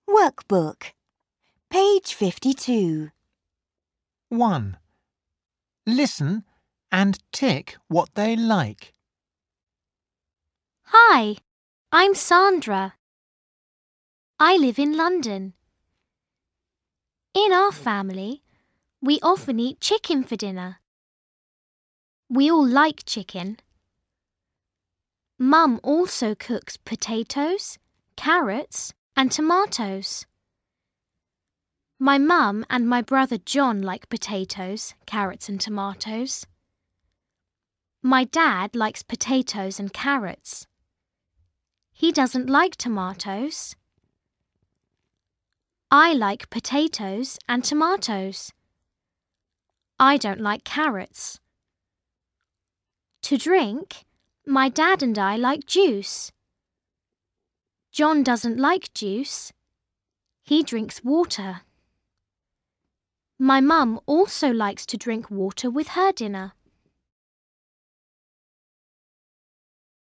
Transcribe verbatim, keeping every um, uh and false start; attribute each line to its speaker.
Speaker 1: Workbook. Page fifty-two.
Speaker 2: one. Listen and tick what they like.
Speaker 3: Hi, I'm Sandra. I live in London. In our family, we often eat chicken for dinner. We all like chicken. Mum also cooks potatoes, carrots, and tomatoes. My mum and my brother John like potatoes, carrots and tomatoes. My dad likes potatoes and carrots. He doesn't like tomatoes. I like potatoes and tomatoes. I don't like carrots. To drink, my dad and I like juice. John doesn't like juice. He drinks water. My mum also likes to drink water with her dinner.